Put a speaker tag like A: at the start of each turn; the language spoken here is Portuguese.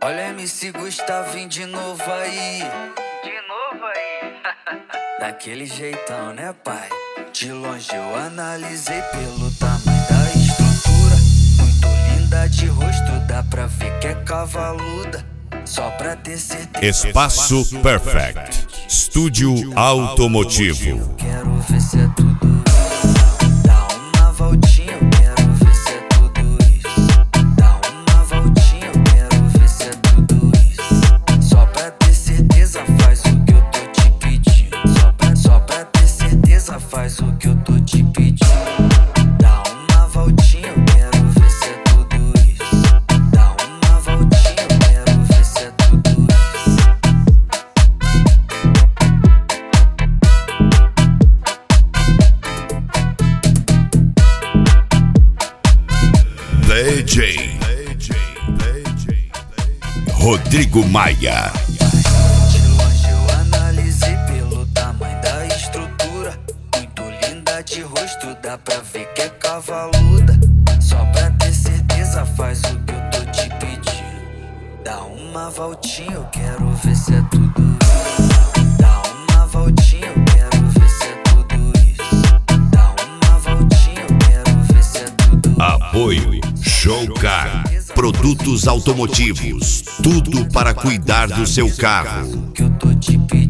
A: Olha MC Gustavinho de novo aí. Daquele jeitão, né, pai? De longe eu analisei pelo tamanho da estrutura. Muito linda de rosto, dá pra ver que é cavaluda. Só pra ter certeza.
B: Espaço Perfect, estúdio automotivo.
A: Quero ver se é tudo isso. Dá uma voltinha, eu quero ver se é tudo isso. Dá uma voltinha, eu quero ver se é tudo isso. Só pra ter certeza, faz o que eu tô te pedindo. Só pra ter certeza, faz o que eu tô te pedindo. Dá uma voltinha, eu quero ver se é tudo isso. Dá uma voltinha, eu quero ver se é tudo isso.
B: DJ Rodrigo Maia.
A: De longe eu analisei pelo tamanho da estrutura. Muito linda de rosto, dá pra ver que é cavaluda. Só pra ter certeza, faz o que eu tô te pedindo. Dá uma voltinha, eu quero ver se é tudo isso. Dá uma voltinha, eu quero ver se é tudo isso. Dá uma voltinha, eu quero ver se é tudo isso.
B: Apoio Showcar, produtos automotivos, tudo para cuidar do seu carro.
A: O que eu tô te pedindo.